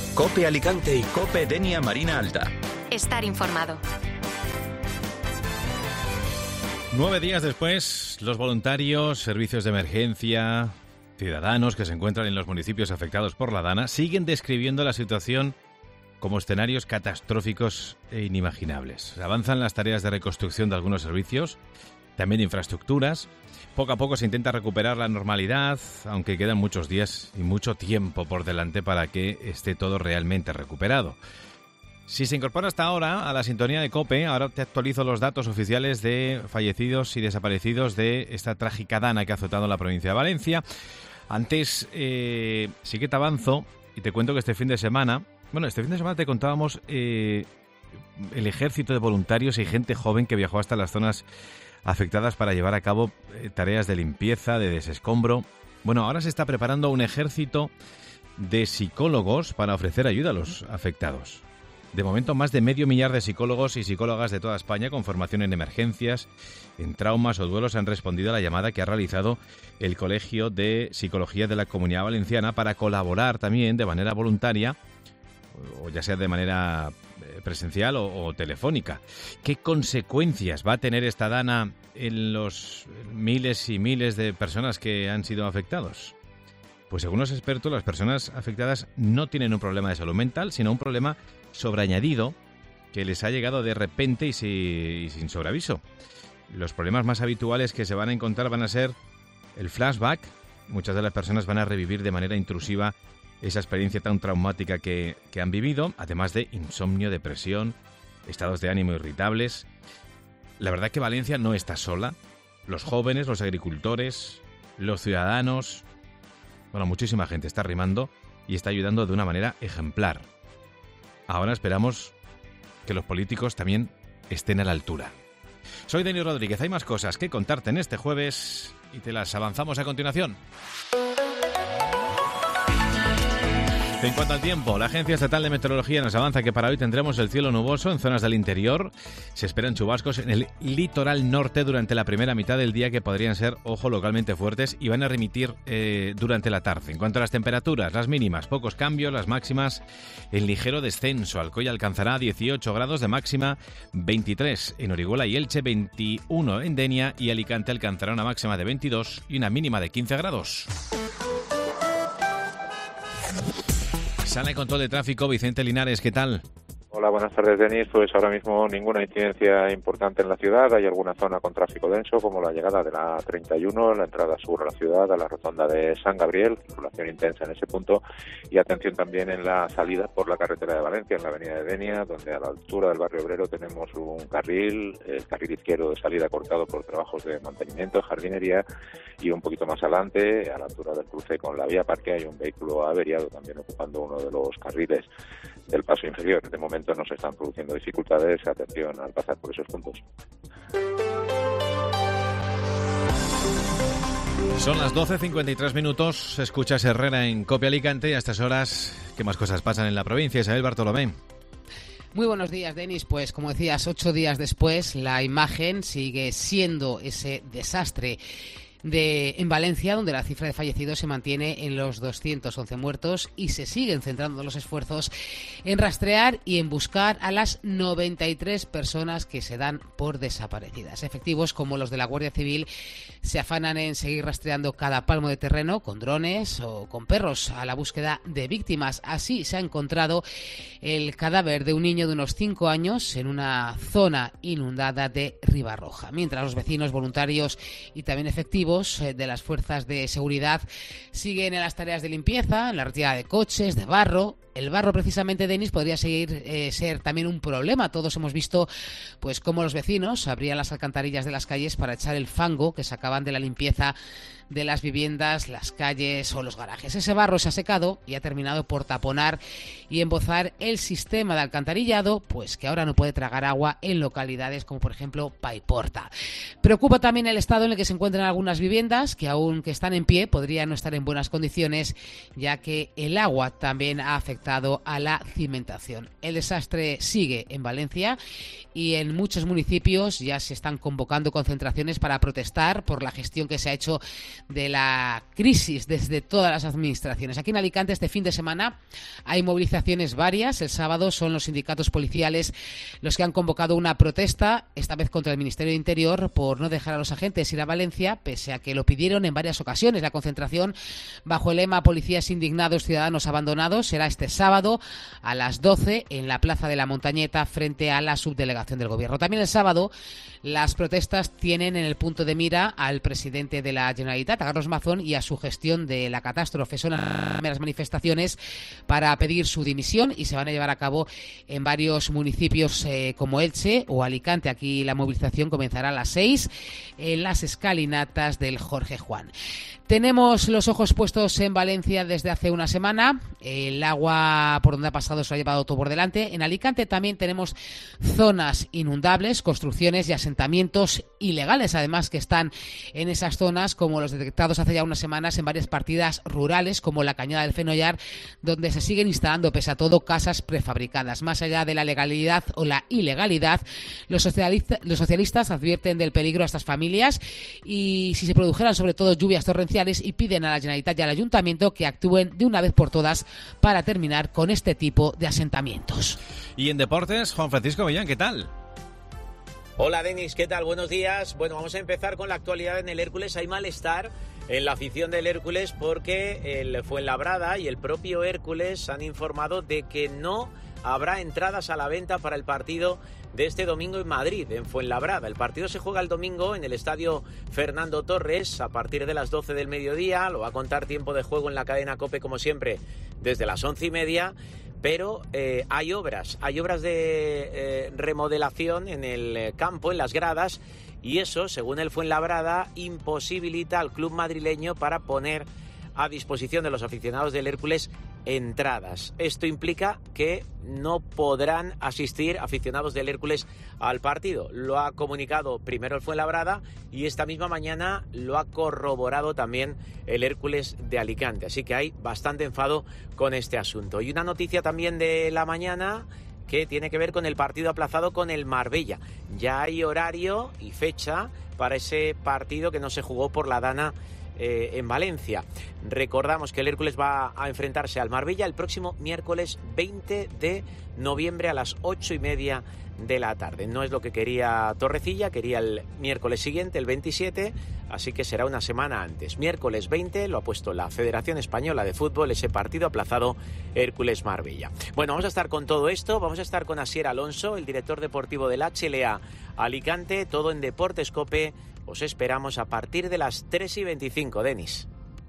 COPE Alicante y COPE Denia Marina Alta. Estar informado. 9 días después, los voluntarios, servicios de emergencia, ciudadanos que se encuentran en los municipios afectados por la Dana siguen describiendo la situación como escenarios catastróficos e inimaginables. Avanzan las tareas de reconstrucción de algunos servicios, también de infraestructuras. Poco a poco se intenta recuperar la normalidad, aunque quedan muchos días y mucho tiempo por delante para que esté todo realmente recuperado. Si se incorpora hasta ahora a la sintonía de COPE, ahora te actualizo los datos oficiales de fallecidos y desaparecidos de esta trágica Dana que ha azotado la provincia de Valencia. Antes, sí que te avanzo y te cuento que este fin de semana te contábamos el ejército de voluntarios y gente joven que viajó hasta las zonas afectadas para llevar a cabo tareas de limpieza, de desescombro. Bueno, ahora se está preparando un ejército de psicólogos para ofrecer ayuda a los afectados. De momento, más de 500.000 de psicólogos y psicólogas de toda España con formación en emergencias, en traumas o duelos han respondido a la llamada que ha realizado el Colegio de Psicología de la Comunidad Valenciana para colaborar también de manera voluntaria, o ya sea de manera presencial o telefónica. ¿Qué consecuencias va a tener esta Dana en los miles y miles de personas que han sido afectados? Pues según los expertos, las personas afectadas no tienen un problema de salud mental, sino un problema sobreañadido que les ha llegado de repente y sin sobreaviso. Los problemas más habituales que se van a encontrar van a ser el flashback. Muchas de las personas van a revivir de manera intrusiva esa experiencia tan traumática que han vivido, además de insomnio, depresión, estados de ánimo irritables. La verdad que Valencia no está sola. Los jóvenes, los agricultores, los ciudadanos, muchísima gente está arrimando y está ayudando de una manera ejemplar. Ahora esperamos que los políticos también estén a la altura. Soy Denis Rodríguez, hay más cosas que contarte en este jueves y te las avanzamos a continuación. En cuanto al tiempo, la Agencia Estatal de Meteorología nos avanza que para hoy tendremos el cielo nuboso en zonas del interior. Se esperan chubascos en el litoral norte durante la primera mitad del día que podrían ser, localmente fuertes y van a remitir durante la tarde. En cuanto a las temperaturas, las mínimas, pocos cambios, las máximas en ligero descenso. Alcoy alcanzará 18 grados de máxima, 23 en Orihuela y Elche, 21 en Denia y Alicante alcanzará una máxima de 22 y una mínima de 15 grados. Sala de control de tráfico, Vicente Linares, ¿qué tal? Hola, buenas tardes, Denis. Pues ahora mismo ninguna incidencia importante en la ciudad. Hay alguna zona con tráfico denso, como la llegada de la 31, la entrada sur a la ciudad, a la rotonda de San Gabriel, circulación intensa en ese punto. Y atención también en la salida por la carretera de Valencia, en la avenida de Denia, donde a la altura del barrio obrero tenemos un carril, el carril izquierdo de salida cortado por trabajos de mantenimiento, jardinería, y un poquito más adelante, a la altura del cruce con la vía Parque, hay un vehículo averiado también ocupando uno de los carriles del paso inferior. De momento no se están produciendo dificultades, atención al pasar por esos puntos. Son las 12:53 minutos, escuchas Herrera en COPE Alicante y a estas horas, ¿qué más cosas pasan en la provincia? Isabel Bartolomé. Muy buenos días, Denis. Pues como decías, 8 días después, la imagen sigue siendo ese desastre en Valencia, donde la cifra de fallecidos se mantiene en los 211 muertos y se siguen centrando los esfuerzos en rastrear y en buscar a las 93 personas que se dan por desaparecidas. Efectivos como los de la Guardia Civil se afanan en seguir rastreando cada palmo de terreno con drones o con perros a la búsqueda de víctimas. Así se ha encontrado el cadáver de un niño de unos 5 años en una zona inundada de Ribarroja, mientras los vecinos, voluntarios y también efectivos de las fuerzas de seguridad siguen en las tareas de limpieza, en la retirada de coches, de barro. El barro, precisamente, Denis, podría ser también un problema. Todos hemos visto pues cómo los vecinos abrían las alcantarillas de las calles para echar el fango que sacaban de la limpieza de las viviendas, las calles o los garajes. Ese barro se ha secado y ha terminado por taponar y embozar el sistema de alcantarillado, pues que ahora no puede tragar agua en localidades como por ejemplo Paiporta. Preocupa también el estado en el que se encuentran algunas viviendas que aunque están en pie podrían no estar en buenas condiciones, ya que el agua también ha afectado afectado a la cimentación. El desastre sigue en Valencia y en muchos municipios ya se están convocando concentraciones para protestar por la gestión que se ha hecho de la crisis desde todas las administraciones. Aquí en Alicante este fin de semana hay movilizaciones varias. El sábado son los sindicatos policiales los que han convocado una protesta, esta vez contra el Ministerio de Interior, por no dejar a los agentes ir a Valencia, pese a que lo pidieron en varias ocasiones. La concentración bajo el lema Policías indignados, ciudadanos abandonados será este sábado a las 12 en la Plaza de la Montañeta frente a la subdelegación del Gobierno. También el sábado las protestas tienen en el punto de mira al presidente de la Generalitat, a Carlos Mazón, y a su gestión de la catástrofe. Son las primeras manifestaciones para pedir su dimisión y se van a llevar a cabo en varios municipios como Elche o Alicante. Aquí la movilización comenzará a las 6 en las escalinatas del Jorge Juan. Tenemos los ojos puestos en Valencia desde hace una semana. El agua por donde ha pasado se lo ha llevado todo por delante. En Alicante también tenemos zonas inundables, construcciones y asentamientos ilegales, además, que están en esas zonas, como los detectados hace ya unas semanas en varias partidas rurales, como la Cañada del Fenollar, donde se siguen instalando, pese a todo, casas prefabricadas. Más allá de la legalidad o la ilegalidad, los socialistas advierten del peligro a estas familias y si se produjeran sobre todo lluvias torrenciales, y piden a la Generalitat y al Ayuntamiento que actúen de una vez por todas para terminar con este tipo de asentamientos. Y en deportes, Juan Francisco Millán, ¿qué tal? Hola Denis, ¿qué tal? Buenos días. Bueno, vamos a empezar con la actualidad en el Hércules. Hay malestar en la afición del Hércules porque el Fuenlabrada y el propio Hércules han informado de que no habrá entradas a la venta para el partido de este domingo en Madrid, en Fuenlabrada. El partido se juega el domingo en el estadio Fernando Torres a partir de las 12 del mediodía. Lo va a contar Tiempo de Juego en la cadena COPE, como siempre, desde las 11:30. Pero hay obras de remodelación en el campo, en las gradas, y eso, según el Fuenlabrada, imposibilita al club madrileño para poner a disposición de los aficionados del Hércules entradas. Esto implica que no podrán asistir aficionados del Hércules al partido. Lo ha comunicado primero el Fuenlabrada y esta misma mañana lo ha corroborado también el Hércules de Alicante. Así que hay bastante enfado con este asunto. Y una noticia también de la mañana que tiene que ver con el partido aplazado con el Marbella. Ya hay horario y fecha para ese partido que no se jugó por la Dana en Valencia. Recordamos que el Hércules va a enfrentarse al Marbella el próximo miércoles 20 de noviembre a las 8:30 de la tarde. No es lo que quería Torrecilla, quería el miércoles siguiente, el 27, así que será una semana antes. Miércoles 20 lo ha puesto la Federación Española de Fútbol, ese partido aplazado Hércules-Marbella. Bueno, vamos a estar con todo esto, vamos a estar con Asier Alonso, el director deportivo del HLA Alicante, todo en Deportes COPE. Os esperamos a partir de las 3:25, Denis.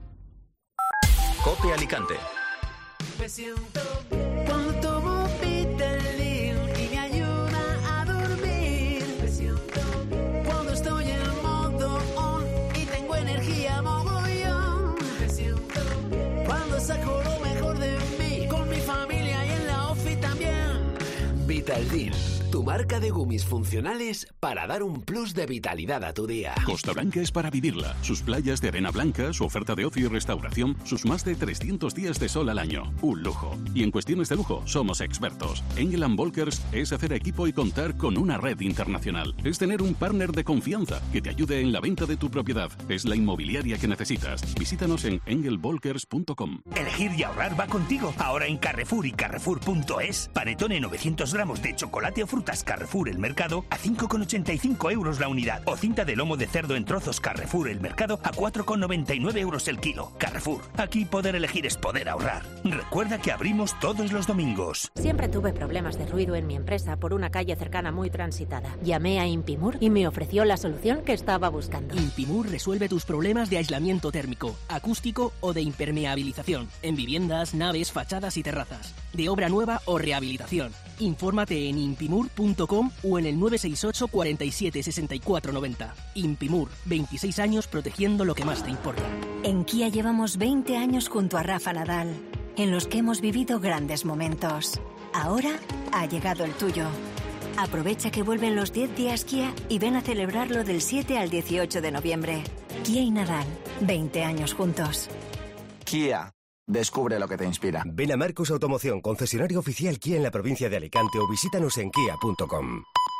COPE Alicante. Me siento bien cuando tomo Vitaldin y me ayuda a dormir. Me siento bien cuando estoy en modo on y tengo energía mogollón. Me siento bien cuando saco lo mejor de mí con mi familia y en la ofi también. Vitaldin, tu marca de gummies funcionales para dar un plus de vitalidad a tu día. Costa Blanca es para vivirla. Sus playas de arena blanca, su oferta de ocio y restauración, sus más de 300 días de sol al año. Un lujo. Y en cuestiones de lujo, somos expertos. Engel & Volkers es hacer equipo y contar con una red internacional. Es tener un partner de confianza que te ayude en la venta de tu propiedad. Es la inmobiliaria que necesitas. Visítanos en engelvolkers.com. Elegir y ahorrar va contigo. Ahora en Carrefour y Carrefour.es. Panetone 900 gramos de chocolate o frutas Carrefour El Mercado a 5,85 € la unidad. O cinta de lomo de cerdo en trozos Carrefour El Mercado a 4,99 € el kilo. Carrefour, aquí poder elegir es poder ahorrar. Recuerda que abrimos todos los domingos. Siempre tuve problemas de ruido en mi empresa por una calle cercana muy transitada. Llamé a Impimur y me ofreció la solución que estaba buscando. Impimur resuelve tus problemas de aislamiento térmico, acústico o de impermeabilización en viviendas, naves, fachadas y terrazas, de obra nueva o rehabilitación. Infórmate en impimur.com o en el 968 47 64 90. Impimur, 26 años protegiendo lo que más te importa. En Kia llevamos 20 años junto a Rafa Nadal, en los que hemos vivido grandes momentos. Ahora ha llegado el tuyo. Aprovecha que vuelven los 10 días Kia y ven a celebrarlo del 7 al 18 de noviembre. Kia y Nadal, 20 años juntos. Kia. Descubre lo que te inspira. Ven a Marcos Automoción, concesionario oficial Kia en la provincia de Alicante, o visítanos en kia.com.